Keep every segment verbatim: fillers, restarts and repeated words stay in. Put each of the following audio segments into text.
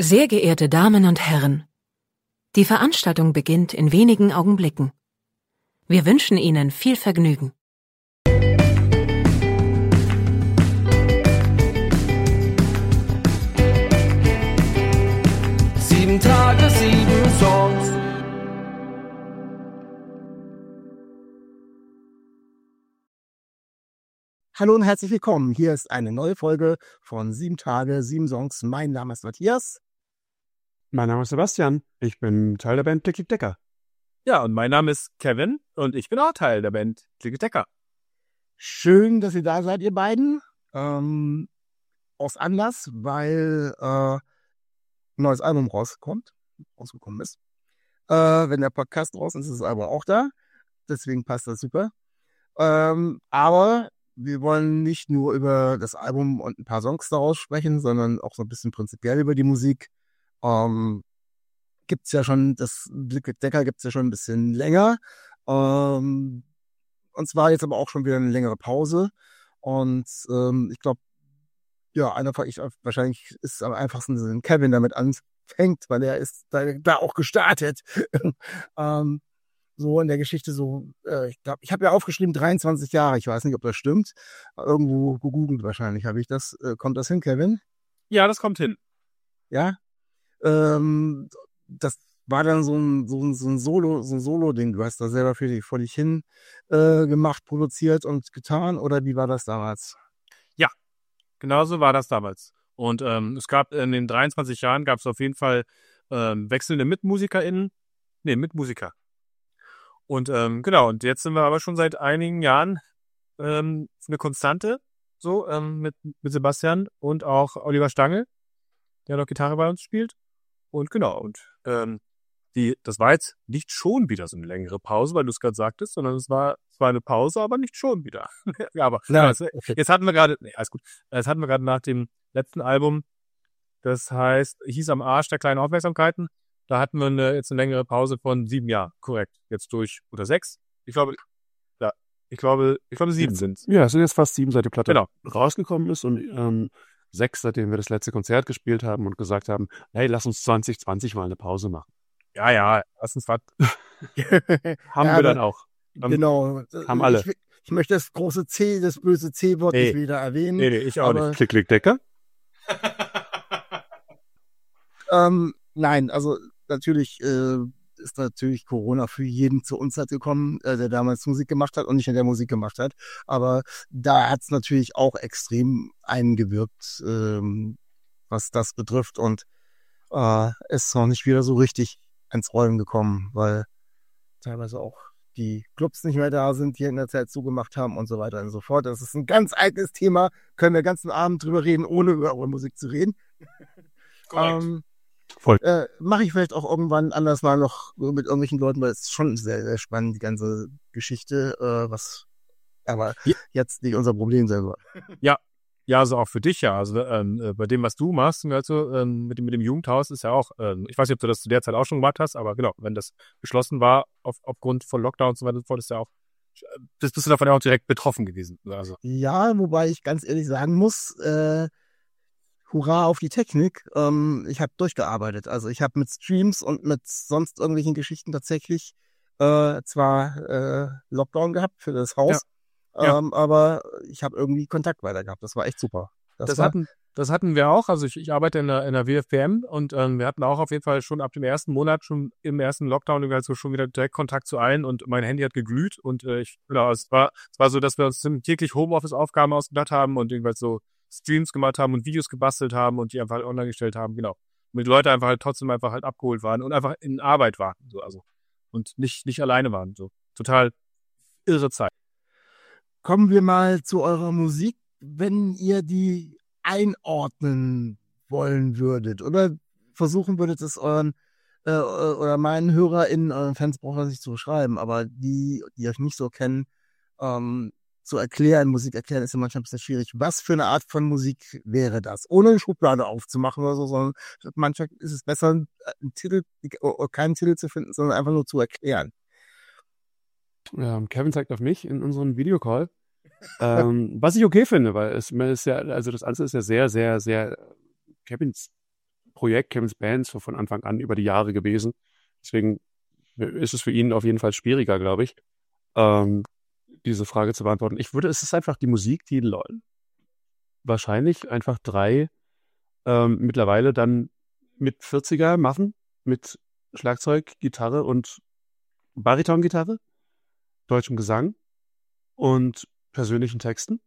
Sehr geehrte Damen und Herren, die Veranstaltung beginnt in wenigen Augenblicken. Wir wünschen Ihnen viel Vergnügen. Sieben Tage, sieben Songs. Hallo und herzlich willkommen. Hier ist eine neue Folge von Sieben Tage, sieben Songs. Mein Name ist Matthias. Mein Name ist Sebastian. Ich bin Teil der Band Klick Klick Decker. Ja, und mein Name ist Kevin und ich bin auch Teil der Band Klick Klick Decker. Schön, dass ihr da seid, ihr beiden. Ähm, aus Anlass, weil äh, ein neues Album rauskommt, rausgekommen ist. Äh, wenn der Podcast draußen ist, ist das Album auch da. Deswegen passt das super. Ähm, aber wir wollen nicht nur über das Album und ein paar Songs daraus sprechen, sondern auch so ein bisschen prinzipiell über die Musik. Ähm, gibt's ja schon, das Klick Klick Decker gibt's ja schon ein bisschen länger. Ähm, und zwar jetzt aber auch schon wieder eine längere Pause. Und ähm, ich glaube, ja, einfach, ich, wahrscheinlich ist es am einfachsten, wenn Kevin damit anfängt, weil er ist da, da auch gestartet. ähm, so in der Geschichte so, äh, ich glaube, ich habe ja aufgeschrieben dreiundzwanzig Jahre, ich weiß nicht, ob das stimmt. Irgendwo gegoogelt wahrscheinlich habe ich das. Äh, kommt das hin, Kevin? Ja, das kommt hin. Ja? Ähm, das war dann so ein, so ein, so ein Solo, so ein Solo-Ding. Du hast da selber für dich, vor dich hin äh, gemacht, produziert und getan, oder wie war das damals? Ja, genauso war das damals. Und ähm, es gab in den dreiundzwanzig Jahren gab es auf jeden Fall ähm, wechselnde MitmusikerInnen. Nee, Mitmusiker. Und ähm, genau, und jetzt sind wir aber schon seit einigen Jahren ähm, eine Konstante, so ähm, mit, mit Sebastian und auch Oliver Stange, der noch Gitarre bei uns spielt. Und genau, und ähm, die, das war jetzt nicht schon wieder so eine längere Pause, weil du es gerade sagtest, sondern es war zwar eine Pause, aber nicht schon wieder. ja, aber Nein, also, okay. jetzt hatten wir gerade, nee, alles gut, jetzt hatten wir gerade nach dem letzten Album, das heißt, hieß Am Arsch der kleinen Aufmerksamkeiten, da hatten wir eine, jetzt eine längere Pause von sieben Jahren, korrekt, jetzt durch, oder sechs, ich glaube, ja, ich glaube, ich glaube sieben sind es. Ja, es sind jetzt fast sieben, seit die Platte Genau. rausgekommen ist und ähm, sechs, seitdem wir das letzte Konzert gespielt haben und gesagt haben, hey, lass uns zwanzig zwanzig mal eine Pause machen. Ja, ja, lass uns was. Haben Ja, wir dann aber- auch. Haben, Genau. haben alle. Ich, ich möchte das große C, das böse C-Wort Nee. nicht wieder erwähnen. Nee, nee, ich auch aber, nicht. Klick Klick Decker. Ähm, nein, also natürlich äh, ist natürlich Corona für jeden zur Unzeit gekommen, äh, der damals Musik gemacht hat und nicht in der Musik gemacht hat. Aber da hat's natürlich auch extrem eingewirkt, ähm, was das betrifft. Und äh, es ist noch nicht wieder so richtig ins Rollen gekommen, weil teilweise auch die Clubs nicht mehr da sind, die in der Zeit zugemacht haben und so weiter und so fort. Das ist ein ganz eigenes Thema. Können wir den ganzen Abend drüber reden, ohne über eure Musik zu reden. Korrekt. Ähm, Voll. Äh, Mache ich vielleicht auch irgendwann anders mal noch mit irgendwelchen Leuten, weil es ist schon sehr, sehr spannend, die ganze Geschichte, äh, was aber Ja. jetzt nicht unser Problem sein soll. Ja, also auch für dich ja. Also ähm, äh, bei dem, was du machst, also, ähm, mit, dem, mit dem Jugendhaus ist ja auch, ähm, ich weiß nicht, ob du das zu der Zeit auch schon gemacht hast, aber genau, wenn das beschlossen war, auf, aufgrund von Lockdown und so weiter und so fort, ist ja auch, bist, bist du davon ja auch direkt betroffen gewesen. Also, Ja, wobei ich ganz ehrlich sagen muss, äh, hurra auf die Technik. Ähm, ich habe durchgearbeitet. Also ich habe mit Streams und mit sonst irgendwelchen Geschichten tatsächlich äh, zwar äh, Lockdown gehabt für das Haus, Ja. ähm, aber ich habe irgendwie Kontakt weiter gehabt. Das war echt super. Das, das, war, hatten, das hatten wir auch. Also ich, ich arbeite in der, in der W F P M und ähm, wir hatten auch auf jeden Fall schon ab dem ersten Monat, schon im ersten Lockdown, irgendwie halt so schon wieder direkt Kontakt zu allen und mein Handy hat geglüht und äh, ich, genau, es war, es war so, dass wir uns täglich Homeoffice-Aufgaben ausgedacht haben und irgendwie halt so Streams gemacht haben und Videos gebastelt haben und die einfach halt online gestellt haben, genau. Und die Leute einfach halt trotzdem einfach halt abgeholt waren und einfach in Arbeit waren, so, also. Und nicht, nicht alleine waren, so. Total irre Zeit. Kommen wir mal zu eurer Musik, wenn ihr die einordnen wollen würdet oder versuchen würdet, es euren äh, oder meinen HörerInnen, euren Fans braucht das nicht zu beschreiben, aber die, die euch nicht so kennen, ähm, zu erklären, Musik erklären ist ja manchmal ein bisschen schwierig. Was für eine Art von Musik wäre das? Ohne eine Schublade aufzumachen oder so, sondern manchmal ist es besser, einen Titel, keinen Titel zu finden, sondern einfach nur zu erklären. Ähm, Kevin zeigt auf mich in unserem Videocall. ähm, was ich okay finde, weil es man ist ja, also das alles ist ja sehr, sehr, sehr Kevins Projekt Kevin's Band so von Anfang an über die Jahre gewesen. Deswegen ist es für ihn auf jeden Fall schwieriger, glaube ich, ähm, diese Frage zu beantworten. Ich würde, es ist einfach die Musik, die Leute wahrscheinlich einfach drei ähm, mittlerweile dann mit vierziger machen, mit Schlagzeug, Gitarre und Baritongitarre, deutschem Gesang und persönlichen Texten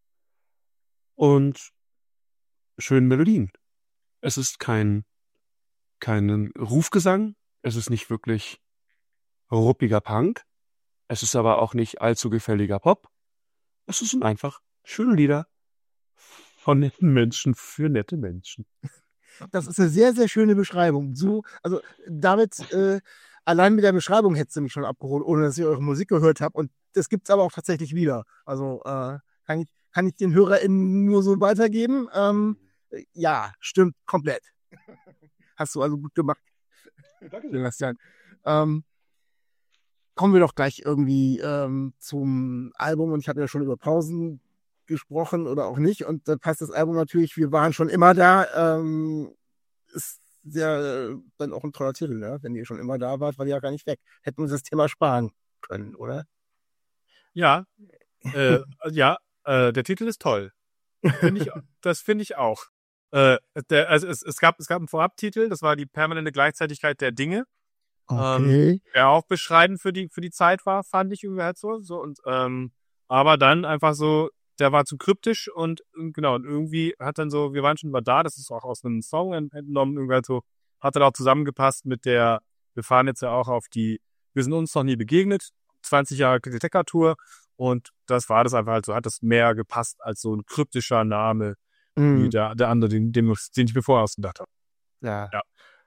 und schönen Melodien. Es ist kein, kein Rufgesang, es ist nicht wirklich ruppiger Punk, es ist aber auch nicht allzu gefälliger Pop. Es sind einfach schöne Lieder von netten Menschen für nette Menschen. Das ist eine sehr, sehr schöne Beschreibung. So, also damit, äh, allein mit der Beschreibung hättest du mich schon abgeholt, ohne dass ich eure Musik gehört habe. Und das gibt's aber auch tatsächlich wieder. Also äh, kann ich, kann ich den HörerInnen nur so weitergeben. Ähm, ja, stimmt, komplett. Hast du also gut gemacht. Danke, Sebastian. Ähm, kommen wir doch gleich irgendwie ähm, zum Album. Und ich hatte ja schon über Pausen gesprochen oder auch nicht. Und da passt das Album natürlich, wir waren schon immer da. Ähm, ist ja dann auch ein toller Titel, ne? Wenn ihr schon immer da wart, war ihr ja gar nicht weg. Hätten wir uns das Thema sparen können, oder? Ja, äh, ja, äh, der Titel ist toll. Find ich, das finde ich auch. Äh, der, also es, es, gab, es gab einen Vorabtitel, das war die permanente Gleichzeitigkeit der Dinge. Okay. Ähm, der auch beschreibend für die, für die Zeit war, fand ich irgendwie halt so. so und, ähm, aber dann einfach so, der war zu kryptisch und genau, und irgendwie hat dann so, wir waren schon mal da, das ist auch aus einem Song entnommen, irgendwie halt so, hat dann auch zusammengepasst mit der, wir fahren jetzt ja auch auf die, wir sind uns noch nie begegnet, zwanzig Jahre Decker-Tour und das war das einfach halt so, hat das mehr gepasst als so ein kryptischer Name, Mhm. wie der, der andere, den, den, den ich mir vorher ausgedacht habe. Ja. Ja.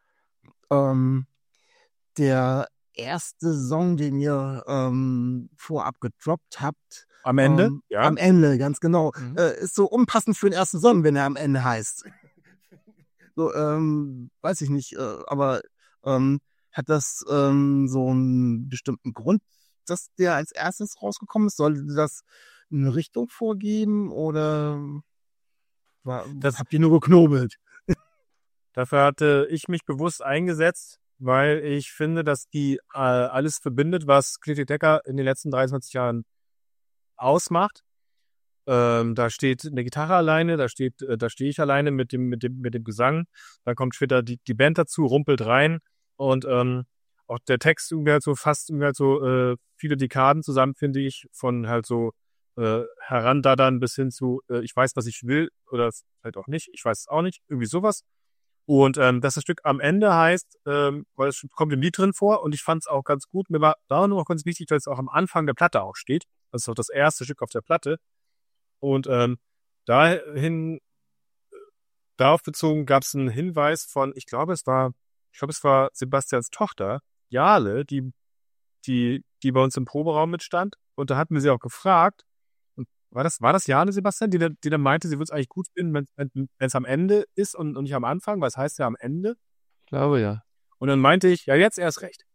Ähm, der erste Song, den ihr ähm, vorab gedroppt habt, Am Ende? ähm, Ja. am Ende, ganz genau, Mhm. äh, ist so unpassend für den ersten Song, wenn er am Ende heißt. so, ähm, weiß ich nicht, äh, aber ähm, hat das ähm, so einen bestimmten Grund, dass der als erstes rausgekommen ist? Sollte das eine Richtung vorgeben oder war, Das- habt ihr nur geknobelt? Dafür hatte ich mich bewusst eingesetzt, weil ich finde, dass die äh, alles verbindet, was Cliffy Decker in den letzten dreiundzwanzig Jahren ausmacht. Ähm, da steht eine Gitarre alleine, da steht, äh, da stehe ich alleine mit dem, mit dem, mit dem Gesang. Dann kommt später die, die Band dazu, rumpelt rein und ähm, auch der Text irgendwie halt so fast irgendwie halt so äh, viele Dekaden zusammen, finde ich, von halt so äh, herandaddern bis hin zu äh, ich weiß, was ich will oder vielleicht auch nicht, ich weiß es auch nicht, irgendwie sowas. Und ähm, dass das Stück am Ende heißt, ähm, weil es kommt im Lied drin vor und ich fand es auch ganz gut. Mir war da nur noch ganz wichtig, dass es auch am Anfang der Platte auch steht. Das ist auch das erste Stück auf der Platte. Und ähm, dahin, darauf bezogen gab es einen Hinweis von, ich glaube, es war, ich glaube, es war Sebastians Tochter, Jale, die, die, die bei uns im Proberaum mitstand. Und da hatten wir sie auch gefragt, und war das, war das Jale, Sebastian, die, die dann meinte, sie würde es eigentlich gut finden, wenn wenn es am Ende ist und, und nicht am Anfang, weil es heißt ja am Ende. Ich glaube, ja. Und dann meinte ich, ja, jetzt erst recht.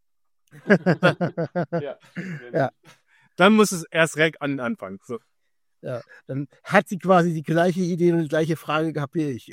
ja. Ja. Dann muss es erst recht an den Anfang. So. Ja, dann hat sie quasi die gleiche Idee und die gleiche Frage gehabt wie ich.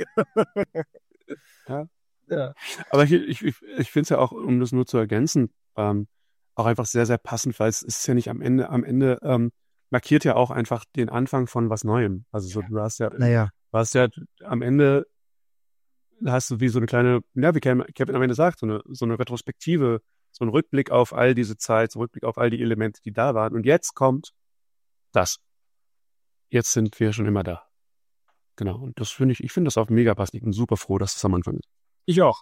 Ja. Ja. Aber ich, ich, ich, ich finde es ja auch, um das nur zu ergänzen, ähm, auch einfach sehr, sehr passend, weil es ist ja nicht am Ende, am Ende ähm, markiert ja auch einfach den Anfang von was Neuem. Also so, du hast ja, Naja. du hast ja am Ende hast du wie so eine kleine, ja, wie Kevin am Ende sagt, so eine, so eine Retrospektive, so ein Rückblick auf all diese Zeit, so ein Rückblick auf all die Elemente, die da waren. Und jetzt kommt das. Jetzt sind wir schon immer da. Genau. Und das finde ich, ich finde das auch mega passend. Ich bin super froh, dass das am Anfang ist. Ich auch.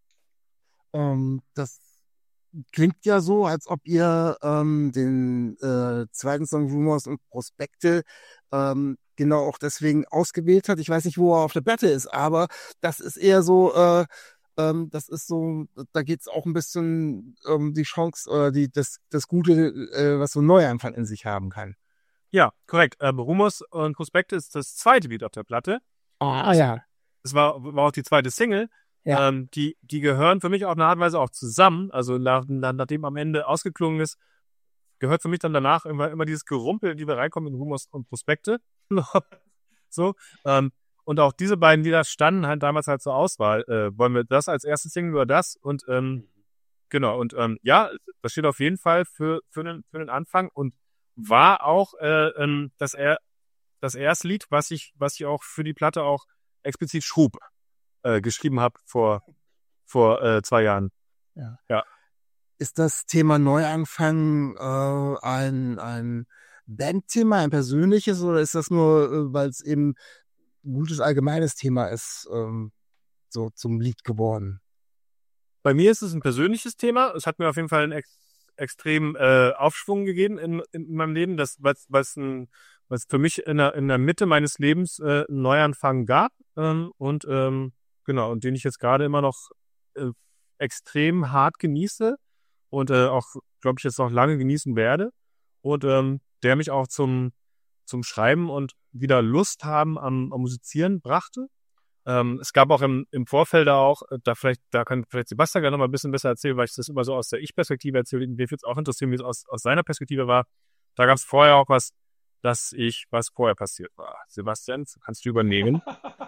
Ähm, das klingt ja so, als ob ihr ähm, den äh, zweiten Song Rumors und Prospekte ähm, genau auch deswegen ausgewählt hat. Ich weiß nicht, wo er auf der Platte ist, aber das ist eher so, äh, ähm, das ist so, da geht es auch ein bisschen um die Chance oder die, das, das Gute, äh, was so ein Neuanfang in sich haben kann. Ja, korrekt. Ähm, Rumors und Prospekte ist das zweite Lied auf der Platte. Ah, ja. Das war, war auch die zweite Single. Ja. Ähm, die, die gehören für mich auf eine Art und Weise auch zusammen. Also nach, nach, nachdem am Ende ausgeklungen ist, gehört für mich dann danach immer, immer dieses Gerumpel, die wir reinkommen in Rumors und Prospekte. so. Ähm, Und auch diese beiden Lieder standen halt damals halt zur Auswahl. Äh, wollen wir das als erstes Single oder das? Und ähm, genau, und ähm, ja, das steht auf jeden Fall für für den für den Anfang und war auch äh, ähm, das er das erste Lied, was ich was ich auch für die Platte auch explizit schub äh, geschrieben habe vor vor äh, zwei Jahren. Ja. Ja. Ist das Thema Neuanfang äh, ein ein Bandthema, ein persönliches, oder ist das nur, äh, weil es eben ein gutes allgemeines Thema ist, ähm, so zum Lied geworden? Bei mir ist es ein persönliches Thema. Es hat mir auf jeden Fall einen ex extremen äh, Aufschwung gegeben in, in meinem Leben, das was was ein was für mich in der in der Mitte meines Lebens äh, einen Neuanfang gab ähm, und ähm, genau und den ich jetzt gerade immer noch äh, extrem hart genieße und äh, auch glaube ich jetzt noch lange genießen werde und ähm, der mich auch zum zum Schreiben und wieder Lust haben am, am Musizieren brachte. Ähm, es gab auch im, im Vorfeld auch, äh, da vielleicht, da kann vielleicht Sebastian gerne noch mal ein bisschen besser erzählen, weil ich das immer so aus der Ich-Perspektive erzähle. Mir würde es auch interessieren, wie es aus, aus seiner Perspektive war. Da gab es vorher auch was, dass ich, was vorher passiert war. Sebastian, kannst du übernehmen?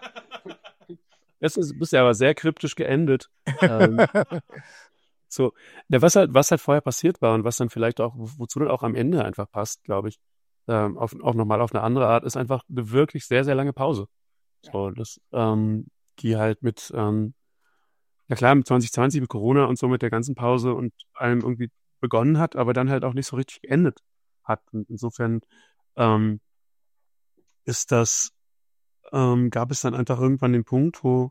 Das ist, bist ja aber sehr kryptisch geendet. ähm, so, ja, was halt, was halt vorher passiert war und was dann vielleicht auch, wo- wozu dann auch am Ende einfach passt, glaube ich, ähm, auf, auch nochmal auf eine andere Art, ist einfach eine wirklich sehr, sehr lange Pause. So, das, ähm, die halt mit, ähm, ja klar, mit zwanzig zwanzig, mit Corona und so, mit der ganzen Pause und allem irgendwie begonnen hat, aber dann halt auch nicht so richtig geendet hat. Und insofern, ähm, ist das, ähm, gab es dann einfach irgendwann den Punkt, wo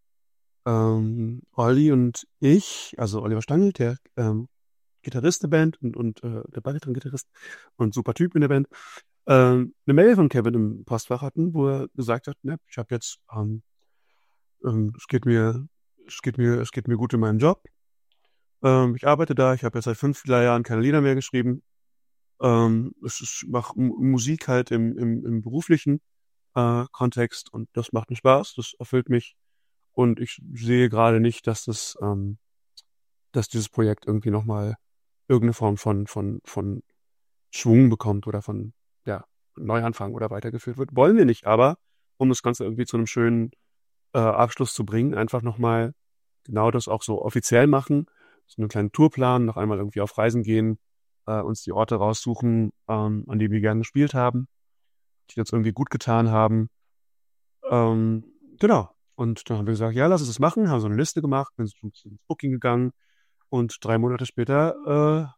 ähm, Olli und ich, also Oliver Stangl, der ähm, Gitarrist der Band und, und äh, der Bariton-Gitarrist und super Typ in der Band, ähm, eine Mail von Kevin im Postfach hatten, wo er gesagt hat, ne, ich habe jetzt, ähm, ähm, es geht mir, es geht mir, es geht mir gut in meinem Job. Ähm, ich arbeite da, ich habe jetzt seit fünf Jahren keine Lieder mehr geschrieben. Ähm, es ist, ich mache M- Musik halt im, im, im beruflichen äh, Kontext und das macht mir Spaß, das erfüllt mich. Und ich sehe gerade nicht, dass das, ähm, dass dieses Projekt irgendwie nochmal irgendeine Form von, von, von Schwung bekommt oder von, ja, Neuanfang oder weitergeführt wird. Wollen wir nicht, aber um das Ganze irgendwie zu einem schönen äh, Abschluss zu bringen, einfach nochmal genau das auch so offiziell machen, so einen kleinen Tourplan, noch einmal irgendwie auf Reisen gehen, äh, uns die Orte raussuchen, ähm, an denen wir gerne gespielt haben, die uns irgendwie gut getan haben. Ähm, genau. Und dann haben wir gesagt, ja, lass uns das machen, haben so eine Liste gemacht, sind ins Booking gegangen und drei Monate später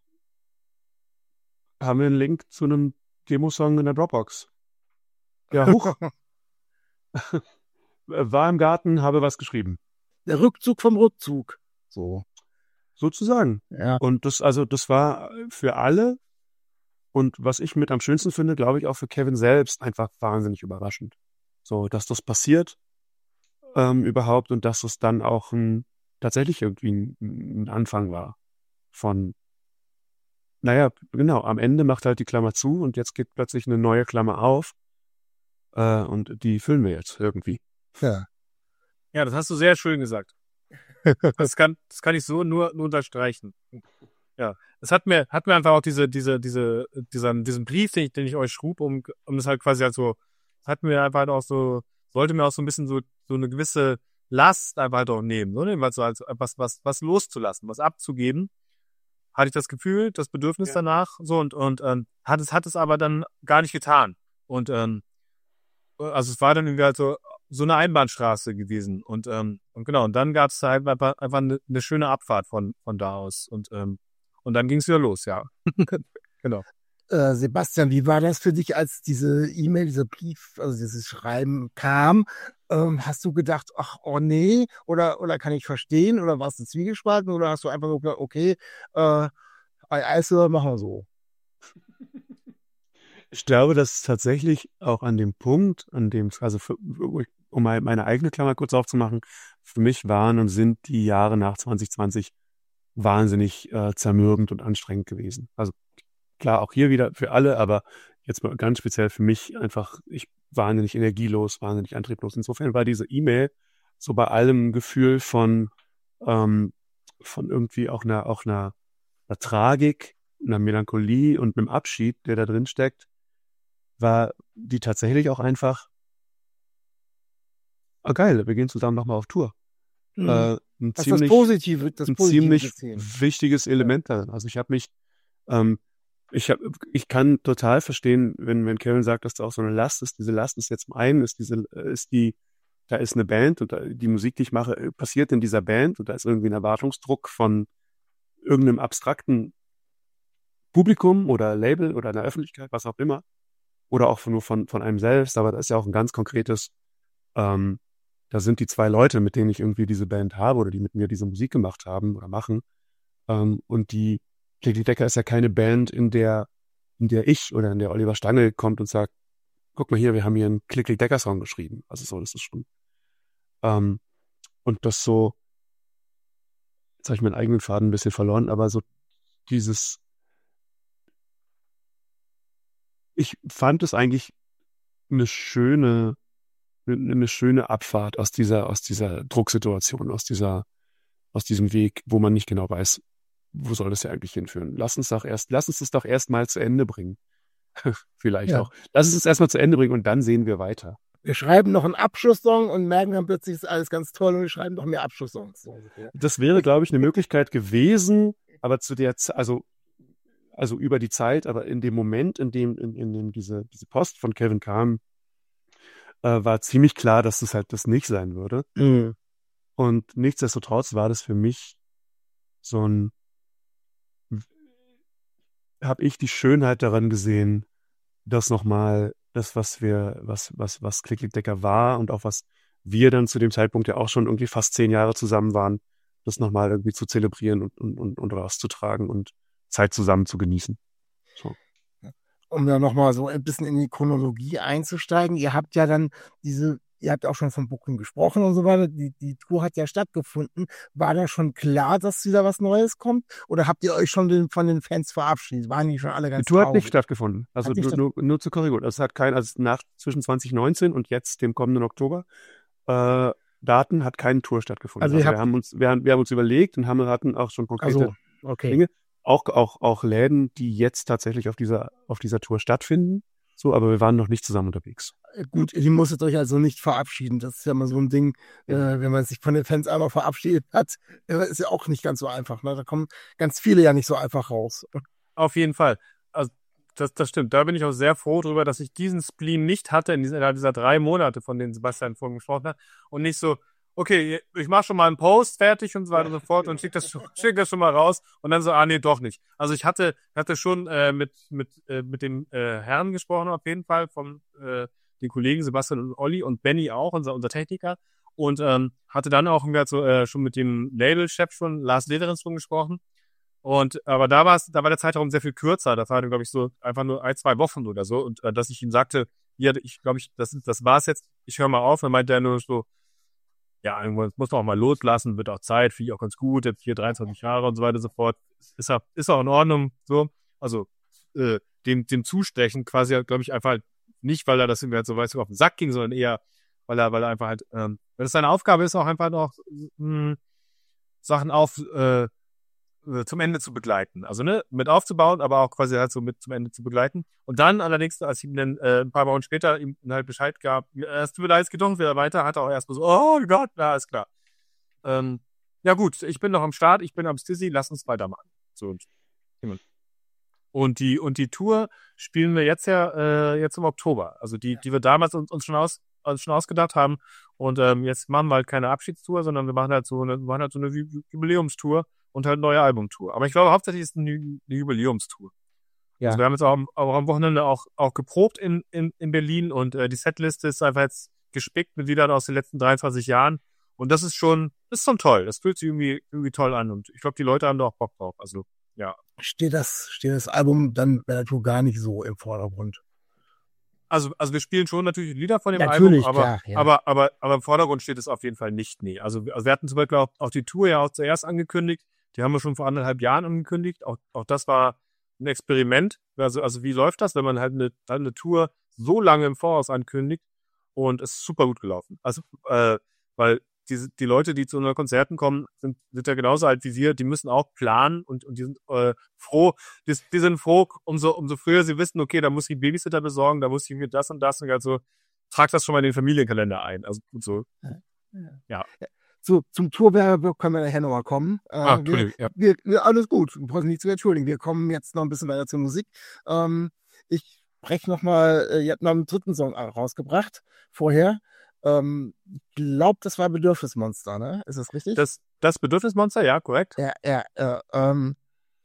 äh, haben wir einen Link zu einem Demosong in der Dropbox. Ja, huch. War im Garten, habe was geschrieben. Der Rückzug vom Rückzug. So. Sozusagen. Ja. Und das, also, das war für alle und was ich mit am schönsten finde, glaube ich, auch für Kevin selbst einfach wahnsinnig überraschend. So, dass das passiert ähm, überhaupt und dass es dann auch ein, tatsächlich irgendwie ein, ein Anfang war von, naja, genau, am Ende macht halt die Klammer zu und jetzt geht plötzlich eine neue Klammer auf äh, und die füllen wir jetzt irgendwie. Ja. Ja, das hast du sehr schön gesagt. Das kann, das kann ich so nur, nur unterstreichen. Ja, es hat mir, hat mir einfach auch diese, diese, diese, diesen, diesen Brief, den ich, den ich euch schrub, um, um das halt quasi halt so, hat mir einfach halt auch so, sollte mir auch so ein bisschen so, so eine gewisse Last einfach halt auch nehmen, so, ne? Weil so als was, was, was loszulassen, was abzugeben, hatte ich das Gefühl, das Bedürfnis Ja. danach, so, und, und, ähm, hat es, hat es aber dann gar nicht getan. Und, ähm, also es war dann irgendwie halt so, so eine Einbahnstraße gewesen. Und, ähm, und genau, und dann gab es halt einfach, einfach eine, eine schöne Abfahrt von, von da aus. Und, ähm, und dann ging es wieder los, ja. Genau. Äh, Sebastian, wie war das für dich, als diese E-Mail, dieser Brief, also dieses Schreiben kam? Ähm, hast du gedacht, ach, oh nee, oder, oder kann ich verstehen, oder warst du zwiegespalten, oder hast du einfach so gedacht, okay, äh, also machen wir so? Ich glaube, dass tatsächlich auch an dem Punkt, an dem, also für, um mal meine eigene Klammer kurz aufzumachen, für mich waren und sind die Jahre nach zwanzig zwanzig wahnsinnig äh, zermürbend und anstrengend gewesen. Also klar, auch hier wieder für alle, aber jetzt mal ganz speziell für mich einfach, ich wahnsinnig energielos, wahnsinnig antrieblos. Insofern war diese E-Mail so bei allem Gefühl von, ähm, von irgendwie auch einer, auch einer, einer Tragik, einer Melancholie und einem Abschied, der da drin steckt, war die tatsächlich auch einfach ah geil, wir gehen zusammen nochmal auf Tour. Mhm. Äh, ein Das ist ziemlich, das Positive, das ein Positive ziemlich gesehen. wichtiges Element darin. Also ich habe mich, ähm, ich habe, ich kann total verstehen, wenn wenn Kevin sagt, dass da auch so eine Last ist. Diese Last ist jetzt zum einen ist diese ist die, da ist eine Band und da, die Musik, die ich mache, äh, passiert in dieser Band und da ist irgendwie ein Erwartungsdruck von irgendeinem abstrakten Publikum oder Label oder einer Öffentlichkeit, was auch immer, oder auch von, nur von von einem selbst. Aber da ist ja auch ein ganz konkretes, ähm, da sind die zwei Leute, mit denen ich irgendwie diese Band habe oder die mit mir diese Musik gemacht haben oder machen. Ähm, und die Klick Decker ist ja keine Band, in der, in der ich oder in der Oliver Stange kommt und sagt, guck mal hier, wir haben hier einen Klick Decker Song geschrieben. Also so, das ist schon. Ähm, und das so, jetzt habe ich meinen eigenen Faden ein bisschen verloren, aber so dieses, ich fand es eigentlich eine schöne, eine, eine schöne Abfahrt aus dieser, aus dieser Drucksituation, aus dieser, aus diesem Weg, wo man nicht genau weiß, wo soll das ja eigentlich hinführen? Lass uns doch erst, lass uns das doch erst mal zu Ende bringen. Vielleicht Ja. auch. Lass uns es erstmal zu Ende bringen und dann sehen wir weiter. Wir schreiben noch einen Abschlusssong und merken dann plötzlich, ist alles ganz toll und wir schreiben noch mehr Abschlusssongs. So ungefähr. Das wäre, glaube ich, eine Möglichkeit gewesen, aber zu der Zeit, also, also über die Zeit, aber in dem Moment, in dem, in, in dem diese, diese Post von Kevin kam, äh, war ziemlich klar, dass das halt das nicht sein würde. Mhm. Und nichtsdestotrotz war das für mich so ein, habe ich die Schönheit daran gesehen, das nochmal, das, was wir, was, was, was Klick Klick Decker war und auch was wir dann zu dem Zeitpunkt ja auch schon irgendwie fast zehn Jahre zusammen waren, das nochmal irgendwie zu zelebrieren und, und, und, und rauszutragen und Zeit zusammen zu genießen. So. Um da nochmal so ein bisschen in die Chronologie einzusteigen. Ihr habt ja dann diese, ihr habt auch schon von Booking gesprochen und so weiter. Die, die Tour hat ja stattgefunden. War da schon klar, dass wieder was Neues kommt? Oder habt ihr euch schon den, von den Fans verabschiedet? Waren die schon alle ganz Die Tour hat traurig? nicht stattgefunden. Also Hat nicht nur, nur, nur zur Korrektur. Also es hat kein, also nach zwischen zwanzig neunzehn und jetzt dem kommenden Oktober äh, Daten hat keine Tour stattgefunden. Also Also, ihr wir habt- haben uns, wir haben, wir haben uns überlegt und haben hatten auch schon konkrete Also, okay. Dinge. Auch, auch, auch Läden, die jetzt tatsächlich auf dieser, auf dieser Tour stattfinden. So, aber wir waren noch nicht zusammen unterwegs. Gut, ihr musstet euch also nicht verabschieden. Das ist ja mal so ein Ding, äh, wenn man sich von den Fans einmal verabschiedet hat, äh, ist ja auch nicht ganz so einfach. Ne? Da kommen ganz viele ja nicht so einfach raus. Auf jeden Fall. Also das, das stimmt. Da bin ich auch sehr froh drüber, dass ich diesen Spleen nicht hatte in dieser, innerhalb dieser drei Monate, von denen Sebastian vorhin gesprochen hat. Und nicht so, okay, ich mache schon mal einen Post fertig und so weiter und so fort und schick das, schick das schon mal raus und dann so, ah nee, doch nicht. Also ich hatte, hatte schon äh, mit, mit, äh, mit dem äh, Herrn gesprochen, auf jeden Fall, von äh, den Kollegen Sebastian und Olli und Benny auch, unser, unser Techniker. Und ähm, hatte dann auch so, äh, schon mit dem Labelchef schon, Lars Lederens, schon gesprochen. Und aber da war es, da war der Zeitraum sehr viel kürzer. Das war, glaube ich, so einfach nur ein, zwei Wochen oder so. Und äh, dass ich ihm sagte, ja, ich glaube, ich, das, das war's jetzt, ich höre mal auf. Dann meinte er nur so, ja, irgendwann muss man auch mal loslassen, wird auch Zeit, finde ich auch ganz gut, jetzt hier dreiundzwanzig Jahre und so weiter und so fort. Ist auch, ist auch in Ordnung, so. Also, äh, dem, dem Zustechen quasi, glaube ich, einfach halt nicht, weil er das irgendwie halt so weißt du, auf den Sack ging, sondern eher, weil er, weil er einfach halt, ähm, weil es seine Aufgabe ist, auch einfach noch mh, Sachen auf, äh, zum Ende zu begleiten. Also, ne, mit aufzubauen, aber auch quasi halt so mit zum Ende zu begleiten. Und dann allerdings, als ich ihm dann äh, ein paar Wochen später ihm halt Bescheid gab, es tut mir leid, es geht doch wieder weiter, hat er auch erstmal so, oh Gott, na, ist klar. Ähm, ja gut, ich bin noch am Start, ich bin am Stizzy, lass uns weitermachen. So. Und, und die, und die Tour spielen wir jetzt ja, äh, jetzt im Oktober. Also die, die wir damals uns, uns schon aus, uns schon ausgedacht haben. Und ähm, jetzt machen wir halt keine Abschiedstour, sondern wir machen halt so eine, wir machen halt so eine Jubiläumstour und halt eine neue Albumtour. Aber ich glaube, hauptsächlich ist es eine, eine Jubiläumstour. Ja. Also wir haben jetzt auch, am- auch am Wochenende auch, auch geprobt in, in, in Berlin und äh, die Setliste ist einfach jetzt gespickt mit Liedern aus den letzten dreiundzwanzig Jahren. Und das ist schon, das ist schon toll. Das fühlt sich irgendwie, irgendwie toll an. Und ich glaube, die Leute haben da auch Bock drauf. Also, ja. Steht das, steht das Album dann bei der Tour gar nicht so im Vordergrund? Also, also wir spielen schon natürlich Lieder von dem Natürlich, Album, aber, klar, ja. aber, aber, aber im Vordergrund steht es auf jeden Fall nicht, nee. Also, also wir hatten zum Beispiel auch, auch die Tour ja auch zuerst angekündigt. Die haben wir schon vor anderthalb Jahren angekündigt. Auch, auch das war ein Experiment. Also, also wie läuft das, wenn man halt eine, halt eine Tour so lange im Voraus ankündigt? Und es ist super gut gelaufen. Also, äh, weil diese, die Leute, die zu unseren Konzerten kommen, sind, sind ja genauso alt wie wir. Die müssen auch planen und, und die sind äh, froh. Die, die sind froh, umso, umso früher sie wissen, okay, da muss ich Babysitter besorgen, da muss ich mir das und das und also trag das schon mal in den Familienkalender ein. Also gut so. Ja. So, zum Tourwerbeblock können wir nachher nochmal kommen. Äh, Ah, wir, Entschuldigung, ja. wir, wir, alles gut, du brauchst dich nicht zu entschuldigen. Wir kommen jetzt noch ein bisschen weiter zur Musik. Ähm, ich spreche nochmal, äh, ihr habt noch einen dritten Song rausgebracht vorher. Ähm, ich glaube, das war Bedürfnismonster, ne? Ist das richtig? Das, das Bedürfnismonster, ja, korrekt. Ja, ja, äh, ähm,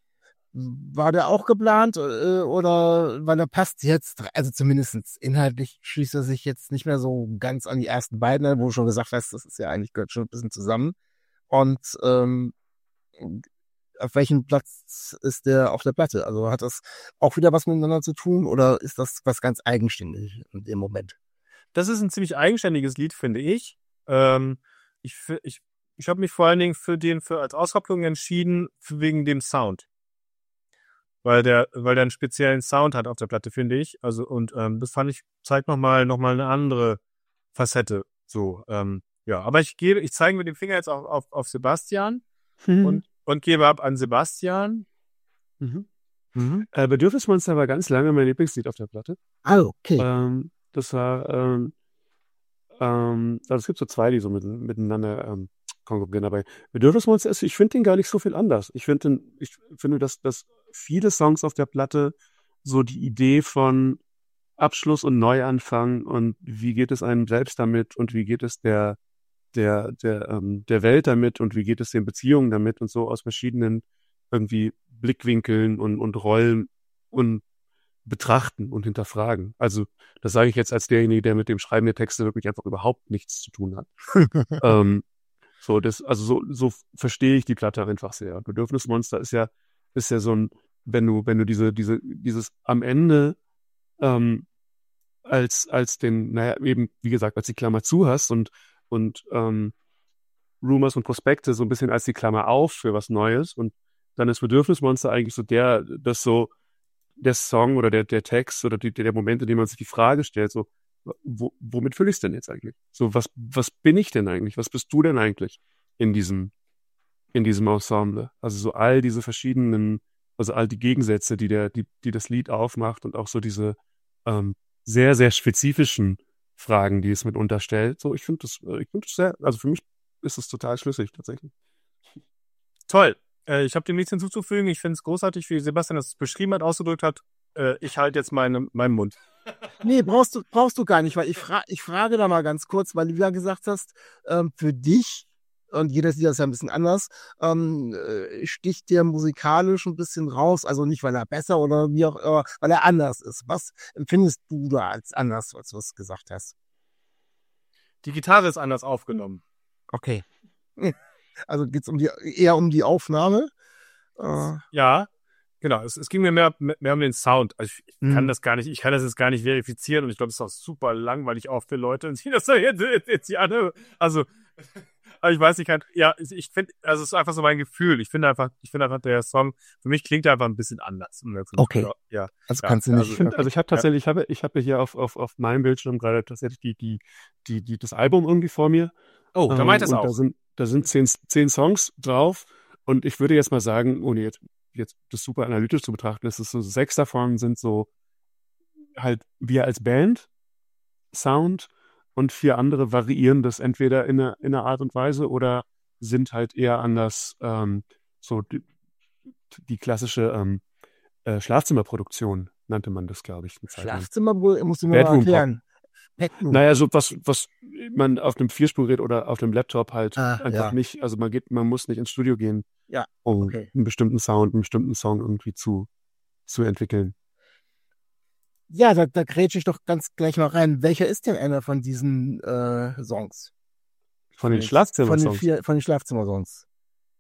war der auch geplant äh, oder weil er passt jetzt, also zumindest inhaltlich schließt er sich jetzt nicht mehr so ganz an die ersten beiden, wo du schon gesagt hast, das ist ja eigentlich gehört schon ein bisschen zusammen. Und ähm, auf welchem Platz ist der auf der Platte? Also hat das auch wieder was miteinander zu tun oder ist das was ganz eigenständig in dem Moment? Das ist ein ziemlich eigenständiges Lied, finde ich. Ähm, ich ich, ich habe mich vor allen Dingen für den für als Auskopplung entschieden, für, wegen dem Sound. Weil der, weil der einen speziellen Sound hat auf der Platte, finde ich. Also, und ähm, das fand ich, zeigt nochmal noch mal eine andere Facette. So, ähm, ja. Aber ich gebe, ich zeige mit dem Finger jetzt auch auf, auf Sebastian Mhm. und, und gebe ab an Sebastian. Mhm. Mhm. Äh, Bedürfnismonster war ganz lange mein Lieblingslied auf der Platte. Ah, okay. Ähm, das war, ähm, ähm, also es gibt so zwei, die so mit, miteinander ähm, konkurrieren. Aber Bedürfnismonster ist, ich finde den gar nicht so viel anders. Ich finde, den- ich finde, dass, dass viele Songs auf der Platte so die Idee von Abschluss und Neuanfang und wie geht es einem selbst damit und wie geht es der, der, der, ähm, der Welt damit und wie geht es den Beziehungen damit und so aus verschiedenen irgendwie Blickwinkeln und, und Rollen und betrachten und hinterfragen. Also das sage ich jetzt als derjenige, der mit dem Schreiben der Texte wirklich einfach überhaupt nichts zu tun hat. ähm, so, das, also so, so verstehe ich die Platte einfach sehr. Bedürfnismonster ist ja, ist ja so ein, wenn du, wenn du diese, diese, dieses am Ende ähm, als, als den, naja, eben, wie gesagt, als die Klammer zu hast und, und ähm, Rumors und Prospekte so ein bisschen als die Klammer auf für was Neues und dann ist Bedürfnismonster eigentlich so der, das so der Song oder der, der Text oder die, der Moment, in dem man sich die Frage stellt, so, wo, womit fülle ich es denn jetzt eigentlich? So, was, was bin ich denn eigentlich? Was bist du denn eigentlich in diesem, in diesem Ensemble? Also so all diese verschiedenen, also all die Gegensätze, die der, die, die das Lied aufmacht und auch so diese ähm, sehr, sehr spezifischen Fragen, die es mitunter stellt. So, ich finde das, äh, ich finde das sehr, also für mich ist es total schlüssig tatsächlich. Toll. Äh, ich habe dem nichts hinzuzufügen. Ich finde es großartig, wie Sebastian das beschrieben hat, ausgedrückt hat. Äh, ich halte jetzt meine, meinen Mund. Nee, brauchst du, brauchst du gar nicht, weil ich, fra ich frage da mal ganz kurz, weil du ja gesagt hast, ähm, für dich, und jeder sieht das ja ein bisschen anders, ähm, äh, sticht der musikalisch ein bisschen raus, also nicht, weil er besser oder wie auch immer, weil er anders ist. Was empfindest du da als anders, als du es gesagt hast? Die Gitarre ist anders aufgenommen. Okay. Also geht's um die, eher um die Aufnahme? Äh, Ja, genau. Es, es ging mir mehr, mehr um den Sound. Also ich, ich kann Mhm. das gar nicht, ich kann das jetzt gar nicht verifizieren und ich glaube, es ist auch super langweilig auch für Leute, die das so jetzt, jetzt, jetzt die andere. Also, aber ich weiß nicht, halt, ja, ich, ich finde, also es ist einfach so mein Gefühl. Ich finde einfach, ich finde einfach, der Song, für mich klingt er einfach ein bisschen anders. Okay. Ja. also Ja, kannst du also nicht. Ich finde, also ich habe tatsächlich, ich habe, ich habe hier auf, auf, auf meinem Bildschirm gerade tatsächlich die, die, die, die, das Album irgendwie vor mir. Oh, da Ähm, meint es und auch. Da sind, da sind zehn, zehn Songs drauf. Und ich würde jetzt mal sagen, ohne jetzt, jetzt das super analytisch zu betrachten, ist es so, sechs davon sind so halt wir als Band, Sound und vier andere variieren das entweder in einer, in einer Art und Weise oder sind halt eher anders, ähm, so die, die klassische ähm, äh, Schlafzimmerproduktion nannte man das, glaube ich, eine Zeit lang. Schlafzimmer, musst du mir mal Bedroom Pop. erklären. Bedroom. Naja, so was, was man auf einem Vierspurgerät oder auf dem Laptop halt Ah, einfach ja. nicht, also man geht, man muss nicht ins Studio gehen, Ja, um okay. einen bestimmten Sound, einen bestimmten Song irgendwie zu, zu entwickeln. Ja, da, da grätsche ich doch ganz gleich mal rein. Welcher ist denn einer von diesen äh, Songs? Von den Von den Schlafzimmer-Songs. vier, von den Schlafzimmer-Songs.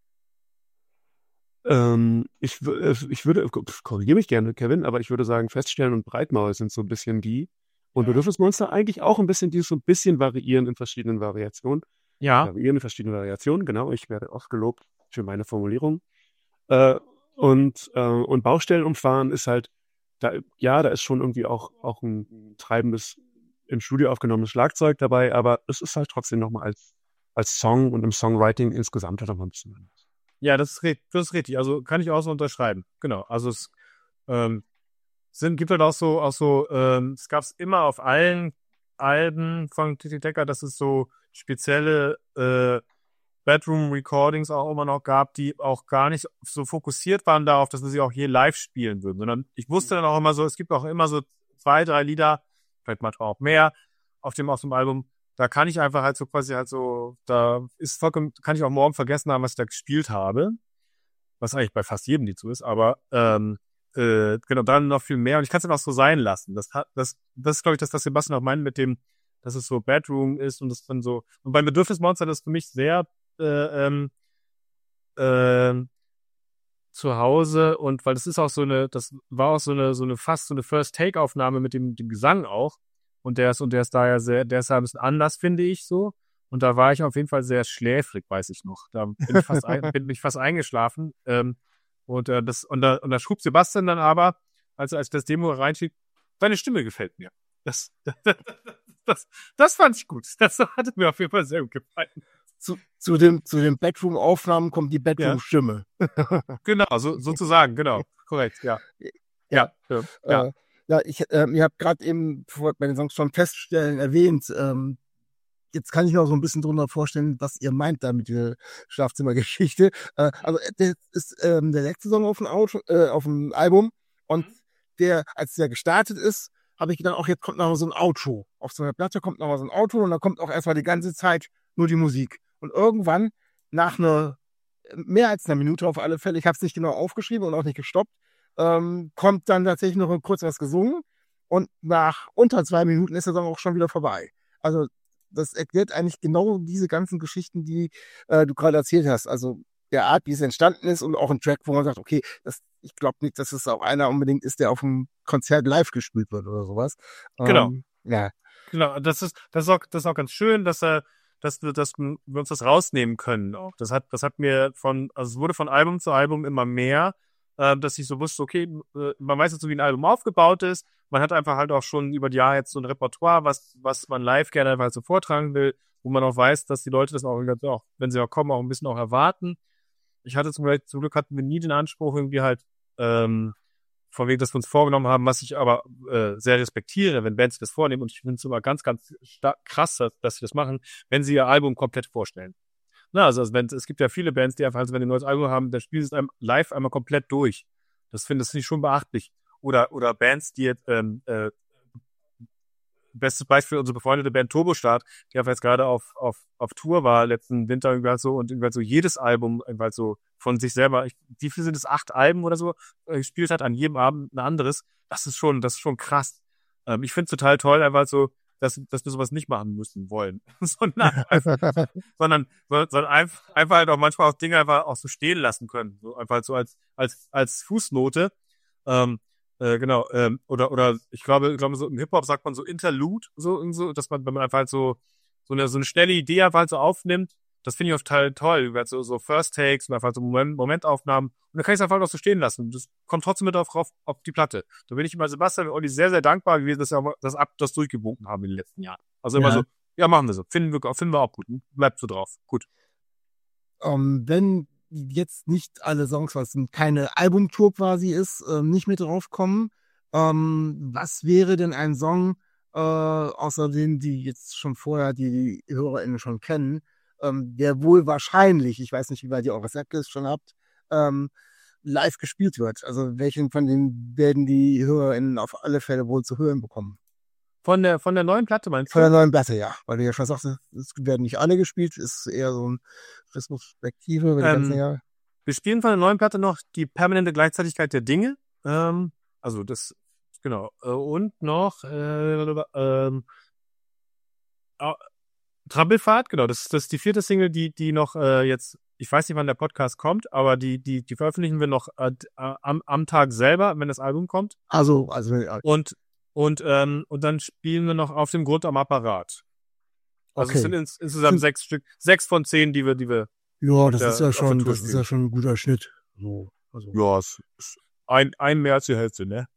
Ähm, ich, wü- äh, ich würde, korrigiere mich gerne, Kevin, aber ich würde sagen, Feststellen und Breitmaul sind so ein bisschen die. Und Bedürfnismonster eigentlich auch ein bisschen, die so ein bisschen variieren in verschiedenen Variationen. Ja. Variieren in verschiedenen Variationen, genau. Ich werde oft gelobt für meine Formulierung. Äh, und, äh, und Baustellen umfahren ist halt, da, ja, da ist schon irgendwie auch, auch ein treibendes, im Studio aufgenommenes Schlagzeug dabei, aber es ist halt trotzdem nochmal als, als Song und im Songwriting insgesamt halt nochmal ein bisschen anders. Ja, das ist, ri- das ist richtig. Also kann ich auch so unterschreiben. Genau. Also es ähm, sind, gibt halt auch so, auch so, ähm, es gab es immer auf allen Alben von Titi Decker, dass es so spezielle äh, Bedroom-Recordings auch immer noch gab, die auch gar nicht so fokussiert waren darauf, dass wir sie auch hier live spielen würden, sondern ich wusste dann auch immer so, es gibt auch immer so zwei, drei Lieder, vielleicht manchmal auch mehr, auf dem, auf dem Album, da kann ich einfach halt so quasi halt so, da ist vollkommen, kann ich auch morgen vergessen haben, was ich da gespielt habe, was eigentlich bei fast jedem Lied so ist, aber ähm, äh, genau, dann noch viel mehr und ich kann es dann auch so sein lassen. Das hat, das, das ist, glaube ich, das, was Sebastian auch meint mit dem, dass es so Bedroom ist und das dann so, und beim Bedürfnismonster, das ist für mich sehr Äh, ähm, äh, zu Hause und weil das ist auch so eine, das war auch so eine, so eine fast so eine First-Take-Aufnahme mit dem, dem Gesang auch und der ist und der ist da ja sehr, der ist da ein bisschen anders, finde ich so und da war ich auf jeden Fall sehr schläfrig, weiß ich noch. Da bin ich fast, ein, bin ich fast eingeschlafen ähm, und äh, das und da und da schrub Sebastian dann aber, als als das Demo reinschiebt, deine Stimme gefällt mir. Das das, das das fand ich gut. Das hatte mir auf jeden Fall sehr gut gefallen. Zu, zu dem, zu den Bedroom-Aufnahmen kommt die Bedroom-Stimme. Ja. Genau, so, sozusagen, genau. Korrekt, ja. Ja, ja. ja. Äh, ja ich, äh, ihr habt gerade eben bei den Songs schon Feststellen erwähnt. Ähm, jetzt kann ich mir auch so ein bisschen drunter vorstellen, was ihr meint da mit der Schlafzimmergeschichte. Äh, also, das ist ähm, der letzte Song auf dem, Auto, äh, auf dem Album. Und der, als der gestartet ist, habe ich gedacht, auch jetzt kommt noch mal so ein Outro. Auf so einer Platte kommt noch mal so ein Outro und dann kommt auch erstmal die ganze Zeit nur die Musik. Und irgendwann, nach einer, mehr als einer Minute auf alle Fälle, ich habe es nicht genau aufgeschrieben und auch nicht gestoppt, ähm, kommt dann tatsächlich noch kurz was gesungen und nach unter zwei Minuten ist der Song auch schon wieder vorbei. Also das erklärt eigentlich genau diese ganzen Geschichten, die äh, du gerade erzählt hast. Also der Art, wie es entstanden ist und auch ein Track, wo man sagt, okay, das, ich glaube nicht, dass es auch einer unbedingt ist, der auf einem Konzert live gespielt wird oder sowas. Genau. Ähm, ja. Genau, das ist, das ist auch, das ist auch ganz schön, dass er, dass wir, dass wir uns das rausnehmen können auch. Das hat, das hat mir von, also es wurde von Album zu Album immer mehr, äh, dass ich so wusste, okay, äh, man weiß jetzt so, wie ein Album aufgebaut ist. Man hat einfach halt auch schon über die Jahre jetzt so ein Repertoire, was, was man live gerne einfach so vortragen will, wo man auch weiß, dass die Leute das auch, auch wenn sie auch kommen, auch ein bisschen auch erwarten. Ich hatte zum, zum Glück hatten wir nie den Anspruch, irgendwie halt, ähm, von wegen, dass wir uns vorgenommen haben, was ich aber äh, sehr respektiere, wenn Bands das vornehmen. Und ich finde es immer ganz, ganz stark, krass, dass, dass sie das machen, wenn sie ihr Album komplett vorstellen. Na, also, also wenn, es gibt ja viele Bands, die einfach, also wenn die ein neues Album haben, dann spielen sie es einem live einmal komplett durch. Das finde das find ich schon beachtlich. Oder oder Bands, die jetzt, ähm, äh, bestes Beispiel, unsere befreundete Band Turbostart, die einfach jetzt gerade auf, auf, auf Tour war, letzten Winter irgendwie halt so, und irgendwie halt so jedes Album irgendwie halt so von sich selber, ich, wie viel sind es, acht Alben oder so, äh, gespielt hat, an jedem Abend ein anderes. Das ist schon, das ist schon krass. Ähm, ich finde es total toll, einfach halt so, dass, dass wir sowas nicht machen müssen wollen. sondern, einfach, sondern, sondern einfach, einfach halt auch manchmal auch Dinge einfach auch so stehen lassen können. So einfach halt so als, als, als Fußnote. Ähm, Äh, genau, ähm, oder oder ich glaube, ich glaube so im Hip-Hop sagt man so Interlude, so und so, dass man, wenn man einfach halt so so eine so eine schnelle Idee einfach halt so aufnimmt, das finde ich oft total toll, halt so so First Takes und einfach so Moment, Momentaufnahmen und dann kann ich es einfach auch so stehen lassen. Das kommt trotzdem mit auf auf, auf die Platte. Da bin ich immer Sebastian und Olli sehr sehr dankbar, wie wir das ja das ab das durchgewunken haben in den letzten Jahren. Also immer Ja. so, ja, machen wir so, finden wir finden wir auch gut, bleibt so drauf, gut. Ähm, wenn jetzt nicht alle Songs, was keine Albumtour quasi ist, ähm, nicht mit draufkommen, ähm, was wäre denn ein Song, äh, außer denen, die jetzt schon vorher die HörerInnen schon kennen, ähm, der wohl wahrscheinlich, ich weiß nicht, wie weit ihr eure Setlist schon habt, ähm, live gespielt wird? Also welchen von denen werden die HörerInnen auf alle Fälle wohl zu hören bekommen? Von der von der neuen Platte meinst du? Von der neuen Platte, ja. Weil du ja schon sagst, es werden nicht alle gespielt, ist eher so ein Retrospektive über die Ähm, ganzen Jahre. Wir spielen von der neuen Platte noch die permanente Gleichzeitigkeit der Dinge. Ähm, also das, genau. Äh, und noch äh, ähm, äh, Trampelfahrt, genau. Das, das ist die vierte Single, die die noch äh, jetzt, ich weiß nicht, wann der Podcast kommt, aber die die die veröffentlichen wir noch äh, am, am Tag selber, wenn das Album kommt. Also, also Und und ähm, und dann spielen wir noch auf dem Grund am Apparat. Also okay. es sind ins, insgesamt sechs Stück, sechs von zehn, die wir, die wir. Ja, das der, ist ja schon, Tour das ist ja schon ein guter Schnitt. So, also. Ja, es ist ein, ein mehr als die Hälfte, ne?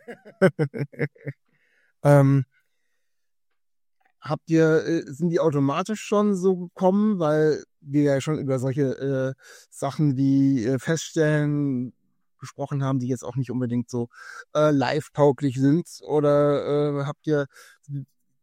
ähm, habt ihr, äh, sind die automatisch schon so gekommen, weil wir ja schon über solche äh, Sachen wie äh, Feststellen gesprochen haben, die jetzt auch nicht unbedingt so äh, live-tauglich sind? Oder äh, habt ihr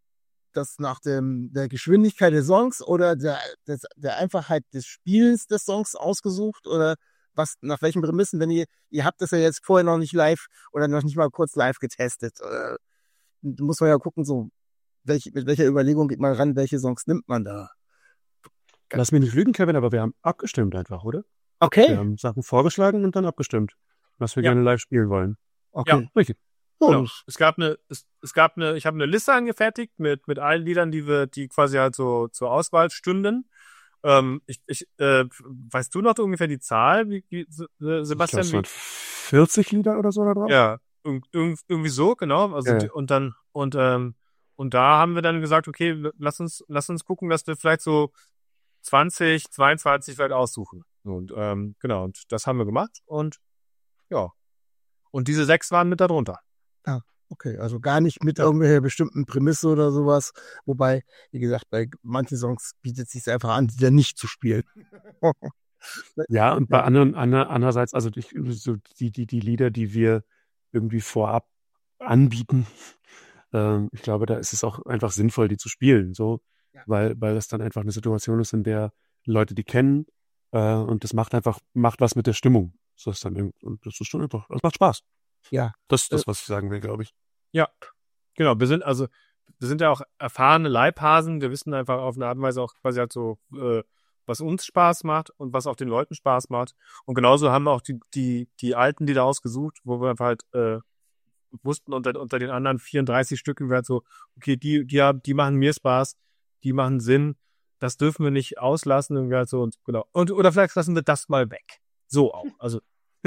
das nach dem, der Geschwindigkeit des Songs oder der, des, der Einfachheit des Spielens des Songs ausgesucht oder was, nach welchen Prämissen, wenn ihr, ihr habt das ja jetzt vorher noch nicht live oder noch nicht mal kurz live getestet, oder, muss man ja gucken, so, welch, mit welcher Überlegung geht man ran, welche Songs nimmt man da? Lass mich nicht lügen, Kevin, aber wir haben abgestimmt einfach, oder? Okay. Wir haben Sachen vorgeschlagen und dann abgestimmt, was wir Ja. gerne live spielen wollen. Okay. Ja. Richtig. Genau. Es gab eine, es, es gab eine, ich habe eine Liste angefertigt mit mit allen Liedern, die wir, die quasi halt so zur Auswahl stünden. Ähm, ich, ich, äh, weißt du noch ungefähr die Zahl, wie, wie äh, Sebastian? Ich glaub, es waren vierzig Lieder oder so da drauf? Wie, ja, irg- irg- irgendwie so, genau. Also Ja. die, und dann und ähm, und da haben wir dann gesagt, okay, lass uns lass uns gucken, dass wir vielleicht so zwanzig, zweiundzwanzig vielleicht aussuchen. Und ähm, genau, und das haben wir gemacht und ja. Und diese sechs waren mit darunter. Okay, also gar nicht mit irgendwelcher bestimmten Prämisse oder sowas. Wobei, wie gesagt, bei manchen Songs bietet es sich einfach an, die dann nicht zu spielen. Ja, und bei anderen, ander, andererseits, also die, so die, die, die Lieder, die wir irgendwie vorab anbieten, ähm, ich glaube, da ist es auch einfach sinnvoll, die zu spielen, so, Ja. weil, weil das dann einfach eine Situation ist, in der Leute die kennen, äh, und das macht einfach, macht was mit der Stimmung. So ist dann, irgend- und das ist schon einfach, das macht Spaß. Ja. Das ist das, was ich sagen will, glaube ich. Ja, genau. Wir sind also, wir sind ja auch erfahrene Leibhasen. Wir wissen einfach auf eine Art und Weise auch quasi halt so, äh, was uns Spaß macht und was auch den Leuten Spaß macht. Und genauso haben wir auch die, die, die alten Lieder ausgesucht, wo wir einfach halt, äh, wussten unter, unter den anderen vierunddreißig Stücken, wir halt so, okay, die, die haben, die machen mir Spaß, die machen Sinn. Das dürfen wir nicht auslassen. Und wir halt so, und genau. Und, oder vielleicht lassen wir das mal weg. So auch. Also,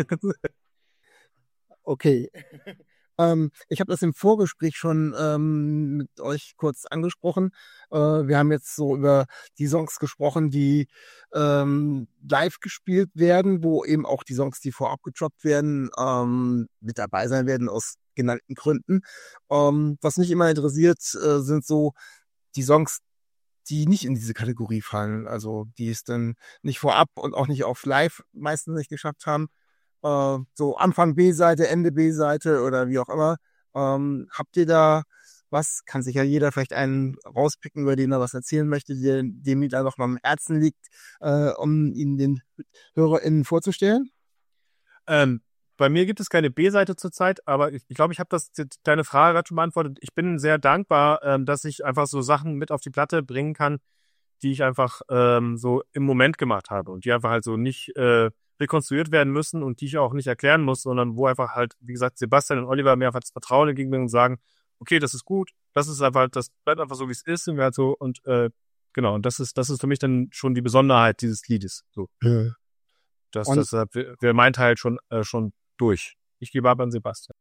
Okay. ähm, ich habe das im Vorgespräch schon ähm, mit euch kurz angesprochen. Äh, wir haben jetzt so über die Songs gesprochen, die ähm, live gespielt werden, wo eben auch die Songs, die vorab getroppt werden, ähm, mit dabei sein werden aus genannten Gründen. Ähm, was mich immer interessiert, äh, sind so die Songs, die nicht in diese Kategorie fallen, also die es dann nicht vorab und auch nicht auf Live meistens nicht geschafft haben. Äh, so Anfang B-Seite, Ende B-Seite oder wie auch immer. Ähm, habt ihr da was? Kann sich ja jeder vielleicht einen rauspicken, über den er was erzählen möchte, der, dem da noch mal am Herzen liegt, äh, um ihn den HörerInnen vorzustellen? Ähm, bei mir gibt es keine B-Seite zurzeit, aber ich, ich glaube, ich habe das deine Frage gerade schon beantwortet. Ich bin sehr dankbar, ähm, dass ich einfach so Sachen mit auf die Platte bringen kann, die ich einfach ähm, so im Moment gemacht habe und die einfach halt so nicht äh, rekonstruiert werden müssen und die ich auch nicht erklären muss, sondern wo einfach halt, wie gesagt, Sebastian und Oliver mir einfach das Vertrauen entgegenbringen und sagen, okay, das ist gut, das ist einfach, das bleibt einfach so, wie es ist und wir halt so und äh, genau, und das ist, das ist für mich dann schon die Besonderheit dieses Liedes. So. Ja. Das, Und- das, wir, wir meinen halt schon, äh, schon durch. Ich gebe ab an Sebastian.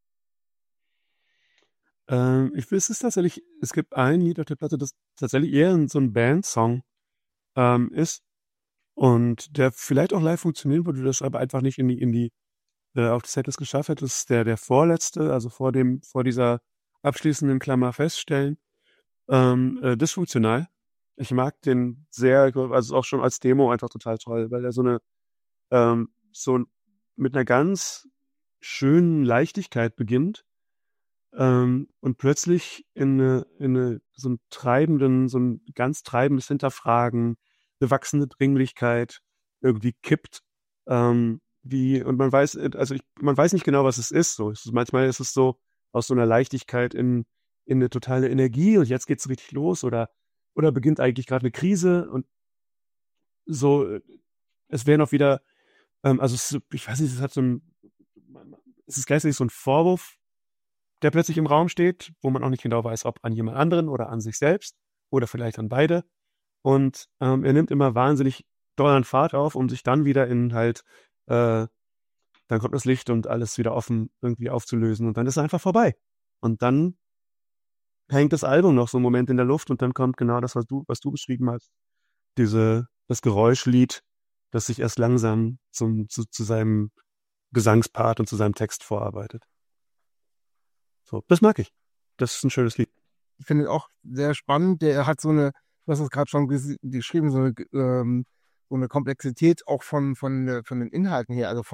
Ähm, ich weiß es tatsächlich, es gibt ein Lied auf der Platte, das tatsächlich eher so ein Band-Song ähm, ist und der vielleicht auch live funktionieren würde, das aber einfach nicht in die, in die, äh, auf die Setlist geschafft hat. Das ist der, der vorletzte, also vor dem, vor dieser abschließenden Klammer feststellen, ähm, äh, dysfunktional. Ich mag den sehr, also auch schon als Demo einfach total toll, weil er so eine, ähm, so mit einer ganz schönen Leichtigkeit beginnt. Ähm, und plötzlich in eine, in eine, so einen treibenden, so ein ganz treibendes Hinterfragen, eine wachsende Dringlichkeit irgendwie kippt. Ähm, wie, und man weiß, also ich, man weiß nicht genau, was es ist. So, es ist, manchmal ist es so aus so einer Leichtigkeit in, in eine totale Energie und jetzt geht's richtig los oder, oder beginnt eigentlich gerade eine Krise und so, äh, es wäre noch wieder, ähm, also es, ich weiß nicht, es hat so ein, es ist gleichzeitig so ein Vorwurf, der plötzlich im Raum steht, wo man auch nicht genau weiß, ob an jemand anderen oder an sich selbst oder vielleicht an beide. Und ähm, er nimmt immer wahnsinnig doll an Fahrt auf, um sich dann wieder in halt, äh, dann kommt das Licht und alles wieder offen irgendwie aufzulösen und dann ist es einfach vorbei. Und dann hängt das Album noch so einen Moment in der Luft und dann kommt genau das, was du, was du beschrieben hast. Diese, das Geräuschlied, das sich erst langsam zum, zu, zu seinem Gesangspart und zu seinem Text vorarbeitet. So, das mag ich. Das ist ein schönes Lied. Ich finde ihn auch sehr spannend. Der hat so eine, du hast es gerade schon ges- geschrieben, so eine, ähm, so eine Komplexität auch von, von, der- von den Inhalten her, also von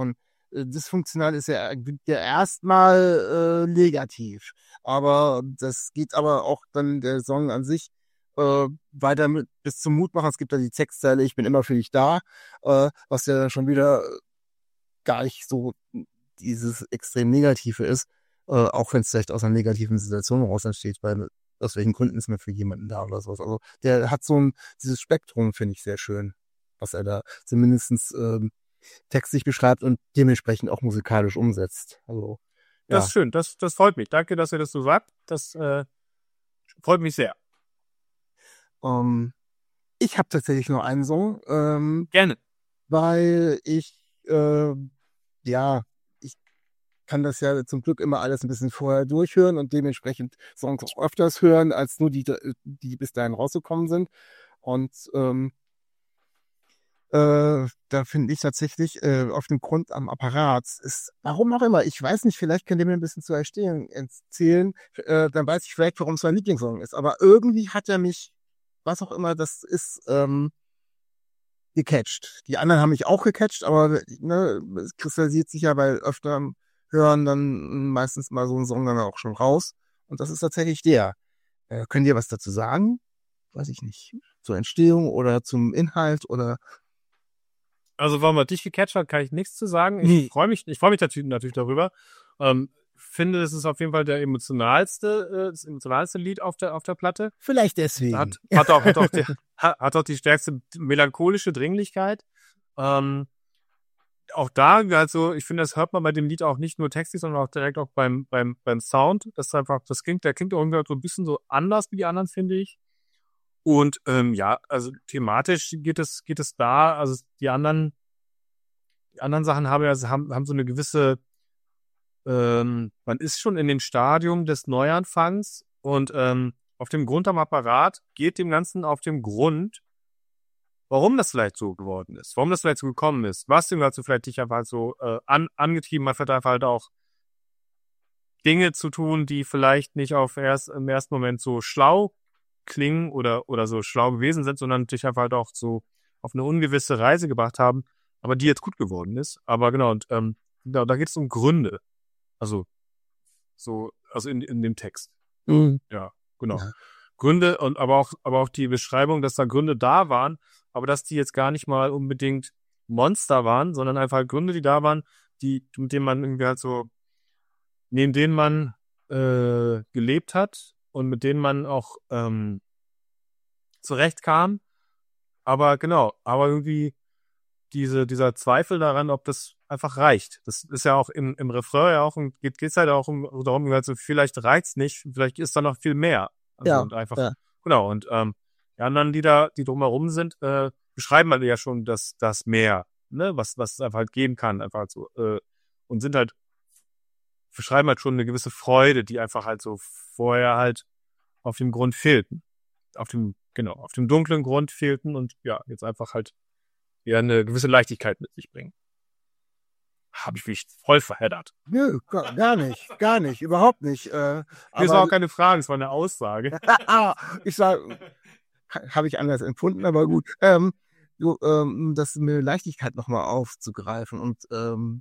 äh, dysfunktional ist ja, ja erstmal äh, negativ. Aber das geht aber auch dann der Song an sich äh, weiter mit, bis zum Mutmachen. Es gibt da die Textzeile, ich bin immer für dich da, äh, was ja dann schon wieder gar nicht so dieses extrem Negative ist, äh, auch wenn es vielleicht aus einer negativen Situation heraus entsteht, weil aus welchen Gründen ist man für jemanden da oder sowas. Also der hat so ein, dieses Spektrum, finde ich sehr schön, was er da zumindest ähm, textlich beschreibt und dementsprechend auch musikalisch umsetzt. Also Das ja. ist schön, das, das freut mich. Danke, dass ihr das so sagt. Das äh, freut mich sehr. Ähm, ich habe tatsächlich nur einen Song, ähm, Gerne. weil ich, äh, ja, ich kann das ja zum Glück immer alles ein bisschen vorher durchhören und dementsprechend Songs auch öfters hören, als nur die, die bis dahin rausgekommen sind. Und ähm, äh, da finde ich tatsächlich äh, auf dem Grund am Apparat ist, warum auch immer, ich weiß nicht, vielleicht könnt ihr mir ein bisschen zu erzählen, erzählen äh, dann weiß ich vielleicht, warum es mein Lieblingssong ist. Aber irgendwie hat er mich, was auch immer das ist, ähm, gecatcht. Die anderen haben mich auch gecatcht, aber ne, es kristallisiert sich ja bei öfter hören dann meistens mal so einen Song dann auch schon raus. Und das ist tatsächlich der. Äh, könnt ihr was dazu sagen? Weiß ich nicht. Zur Entstehung oder zum Inhalt oder Also, warum er dich gecatcht hat, kann ich nichts zu sagen. Ich Nee. freue mich, ich freue mich natürlich, natürlich darüber. Ähm, finde, es ist auf jeden Fall der emotionalste, äh, das emotionalste Lied auf der, auf der Platte. vielleicht deswegen. Hat, hat auch, hat auch die, hat auch die stärkste melancholische Dringlichkeit. Ähm, auch da, also, ich finde, das hört man bei dem Lied auch nicht nur textlich, sondern auch direkt auch beim, beim, beim Sound. Das ist einfach, das klingt, der klingt irgendwie so ein bisschen so anders wie die anderen, finde ich. Und, ähm, ja, also, thematisch geht es, geht es da, also, die anderen, die anderen Sachen haben ja, haben, haben so eine gewisse, ähm, man ist schon in dem Stadium des Neuanfangs und, ähm, auf dem Grund am Apparat geht dem Ganzen auf dem Grund, warum das vielleicht so geworden ist, warum das vielleicht so gekommen ist, was dem dazu vielleicht dich einfach halt so äh, an, angetrieben hat, vielleicht einfach halt auch Dinge zu tun, die vielleicht nicht auf erst, im ersten Moment so schlau klingen oder, oder so schlau gewesen sind, sondern dich einfach halt auch so auf eine ungewisse Reise gebracht haben, aber die jetzt gut geworden ist. Aber genau, und ähm, da, da geht es um Gründe. Also, so, also in, in dem Text. Mhm. Ja, genau. Ja. Gründe und aber auch, aber auch die Beschreibung, dass da Gründe da waren, aber dass die jetzt gar nicht mal unbedingt Monster waren, sondern einfach Gründe, die da waren, die, mit denen man irgendwie halt so, neben denen man äh, gelebt hat und mit denen man auch ähm, zurechtkam. Aber genau, aber irgendwie diese, dieser Zweifel daran, ob das einfach reicht. Das ist ja auch im, im Refrain ja auch, und geht es halt auch um, darum, halt so, vielleicht reicht's nicht, vielleicht ist da noch viel mehr. Also Ja, und einfach, ja. genau, und ähm, die anderen Lieder, die drumherum sind, äh, beschreiben halt ja schon das, das Meer, ne, was, was es einfach halt geben kann, einfach halt so, äh, und sind halt, beschreiben halt schon eine gewisse Freude, die einfach halt so vorher halt auf dem Grund fehlten. Auf dem, genau, auf dem dunklen Grund fehlten und ja, jetzt einfach halt ja eine gewisse Leichtigkeit mit sich bringen. Habe ich mich voll verheddert. Nö, gar, gar nicht, gar nicht, überhaupt nicht. Äh, Das war auch keine Frage, es war eine Aussage. ich sag, habe ich anders empfunden, aber gut. Ähm, so, ähm, das mit Leichtigkeit nochmal aufzugreifen und ähm,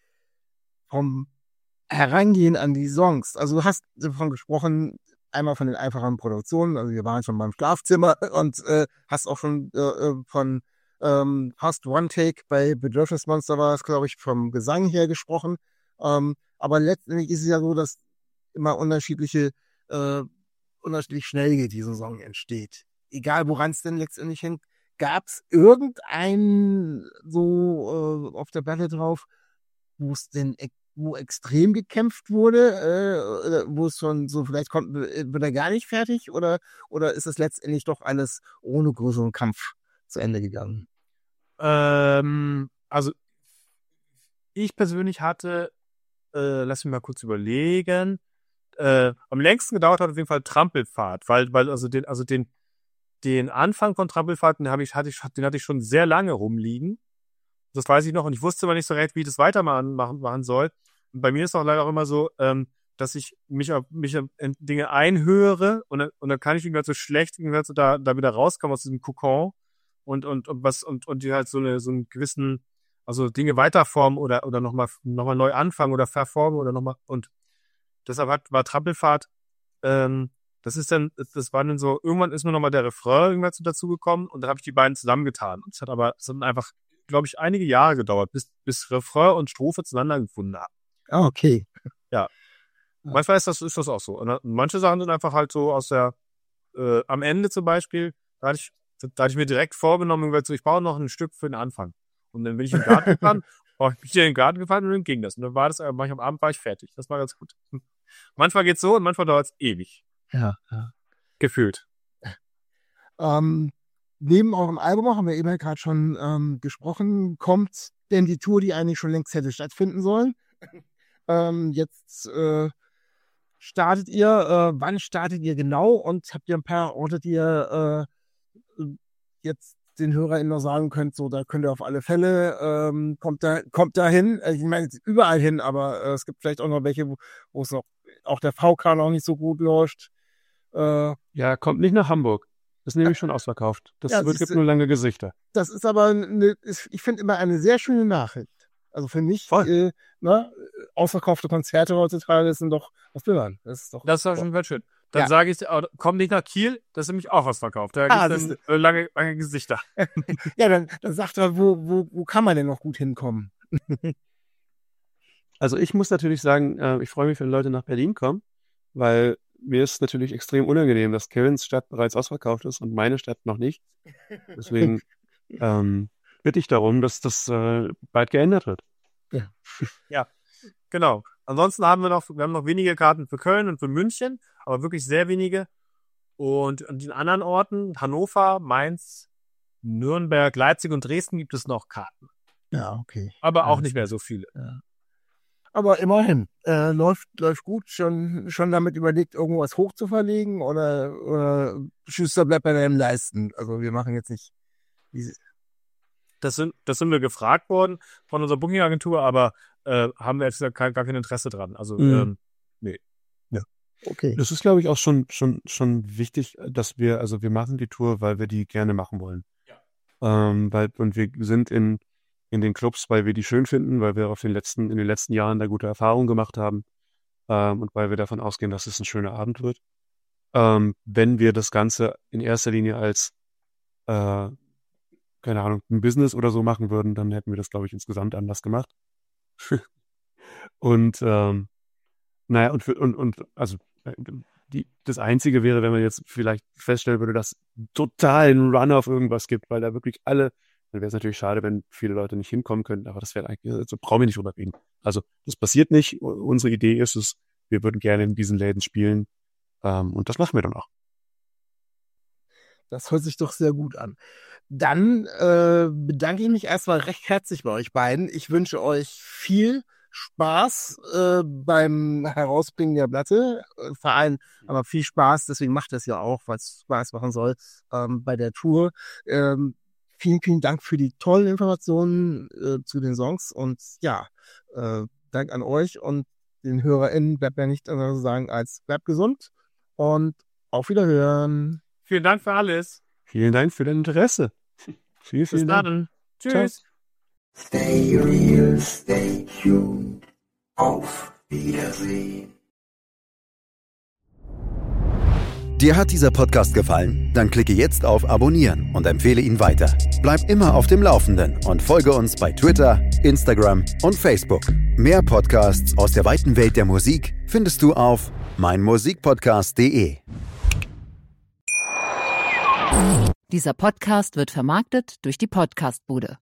vom Herangehen an die Songs. Also du hast davon gesprochen, einmal von den einfachen Produktionen, also wir waren schon beim Schlafzimmer und äh, hast auch schon äh, von ähm, Fast One Take bei Bedürfnismonster war es, glaube ich, vom Gesang her gesprochen. Ähm, aber letztendlich ist es ja so, dass immer unterschiedliche, äh, unterschiedlich schnell geht, dieser Song entsteht. Egal, woran es denn letztendlich hängt. Gab es irgendeinen so äh, auf der Platte drauf, wo es denn wo extrem gekämpft wurde, äh, wo es schon so, vielleicht kommt, wird er gar nicht fertig oder, oder ist es letztendlich doch alles ohne größeren Kampf zu Ende gegangen? Ähm, also ich persönlich hatte, äh, lass mich mal kurz überlegen, äh, am längsten gedauert hat auf jeden Fall Trampelfahrt, weil, weil also den, also den, den Anfang von Trampelfahrt, den habe ich, hatte ich, den hatte ich schon sehr lange rumliegen. Das weiß ich noch und ich wusste aber nicht so recht, wie ich das weitermachen machen, machen soll. Und bei mir ist auch leider auch immer so, ähm, dass ich mich auf mich in Dinge einhöre und dann, und dann kann ich irgendwie so schlecht irgendwie so da, da wieder rauskommen aus diesem Kokon und, und, und was, und, und die halt so eine, so einen gewissen Also Dinge weiterformen oder oder nochmal noch mal neu anfangen oder verformen oder nochmal. Und deshalb hat, war Trampelfahrt, ähm, das ist dann, das war dann so, irgendwann ist mir nochmal der Refrain irgendwann dazu gekommen und dann habe ich die beiden zusammengetan. Und es hat aber, es hat einfach, glaube ich, einige Jahre gedauert, bis, bis Refrain und Strophe zueinander gefunden haben. Ah, okay. Ja. Manchmal ist das, ist das auch so. Und manche Sachen sind einfach halt so aus der, äh, am Ende zum Beispiel, da hatte ich, da hatte ich mir direkt vorgenommen, so, ich brauche noch ein Stück für den Anfang. Und dann bin ich in den Garten gefahren, oh, ich bin hier in den Garten gefahren und dann ging das. Und dann war das, manchmal am Abend war ich fertig. Das war ganz gut. Manchmal geht's so und manchmal dauert es ewig. Ja, ja. Gefühlt. Ähm, neben eurem Album haben wir eben gerade schon ähm, gesprochen, kommt denn die Tour, die eigentlich schon längst hätte stattfinden sollen? ähm, jetzt äh, startet ihr, äh, wann startet ihr genau und habt ihr ein paar Orte, die ihr äh, jetzt den HörerInnen noch sagen könnt, so, da könnt ihr auf alle Fälle, ähm, kommt da, kommt da hin, ich meine, überall hin, aber äh, es gibt vielleicht auch noch welche, wo, wo es noch, auch der V K noch nicht so gut läuft. Äh, ja, kommt nicht nach Hamburg. Das ist nämlich schon ausverkauft. Das ja, wird, gibt nur lange Gesichter. Das ist aber, eine, ist, ich finde immer eine sehr schöne Nachricht. Also für mich, Voll. äh, ne, ausverkaufte Konzerte heutzutage sind doch, was will man? Das ist doch. Das ist doch schon ganz schön. Dann Ja. sage ich, komm nicht nach Kiel, das ist nämlich auch was verkauft. Da Ah, gibt's das dann äh, lange, lange Gesichter. Ja, dann, dann sagt er, wo, wo, wo kann man denn noch gut hinkommen? Also ich muss natürlich sagen, äh, ich freue mich, wenn Leute nach Berlin kommen, weil mir ist natürlich extrem unangenehm, dass Kevins Stadt bereits ausverkauft ist und meine Stadt noch nicht. Deswegen ähm, bitte ich darum, dass das äh, bald geändert wird. Genau. Ansonsten haben wir noch, wir haben noch wenige Karten für Köln und für München, aber wirklich sehr wenige. Und an den anderen Orten, Hannover, Mainz, Nürnberg, Leipzig und Dresden gibt es noch Karten. Ja, okay. Aber auch Ja, nicht mehr so viele. Aber immerhin, äh, läuft, läuft gut. Schon, schon damit überlegt, irgendwas hoch zu verlegen oder, oder Schuster bleibt bei deinem Leisten. Also wir machen jetzt nicht diese. Das sind, das sind wir gefragt worden von unserer Booking-Agentur, aber äh, haben wir jetzt gar, gar kein Interesse dran. Also, Mhm. ähm, Okay. Das ist, glaube ich, auch schon, schon, schon wichtig, dass wir, also wir machen die Tour, weil wir die gerne machen wollen. Ja. Ähm, weil, und wir sind in, in den Clubs, weil wir die schön finden, weil wir auf den letzten, in den letzten Jahren da gute Erfahrungen gemacht haben. Ähm, und weil wir davon ausgehen, dass es ein schöner Abend wird. Ähm, wenn wir das Ganze in erster Linie als, äh, keine Ahnung, ein Business oder so machen würden, dann hätten wir das, glaube ich, insgesamt anders gemacht. und, ähm, naja, und, für, und, und, also, die, das Einzige wäre, wenn man jetzt vielleicht feststellen würde, dass total ein Run auf irgendwas gibt, weil da wirklich alle, dann wäre es natürlich schade, wenn viele Leute nicht hinkommen könnten, aber das wäre eigentlich, also brauchen wir nicht drüber reden. Also, das passiert nicht. Unsere Idee ist es, wir würden gerne in diesen Läden spielen, ähm, und das machen wir dann auch. Das hört sich doch sehr gut an. Dann äh, bedanke ich mich erstmal recht herzlich bei euch beiden. Ich wünsche euch viel Spaß äh, beim Herausbringen der Platte. Äh, vor allem aber viel Spaß, deswegen macht das ja auch, weil es Spaß machen soll, ähm, bei der Tour. Ähm, vielen, vielen Dank für die tollen Informationen äh, zu den Songs und ja, äh, Dank an euch und den HörerInnen. Bleibt ja nicht anders zu sagen als bleibt gesund und auf Wiederhören. vielen Dank für alles. Vielen Dank für dein Interesse. Vielen, Bis vielen Dank. dann. Tschüss. Stay real, stay tuned. Auf Wiedersehen. Dir hat dieser Podcast gefallen? Dann klicke jetzt auf Abonnieren und empfehle ihn weiter. Bleib immer auf dem Laufenden und folge uns bei Twitter, Instagram und Facebook. Mehr Podcasts aus der weiten Welt der Musik findest du auf meinmusikpodcast punkt de. Dieser Podcast wird vermarktet durch die Podcastbude.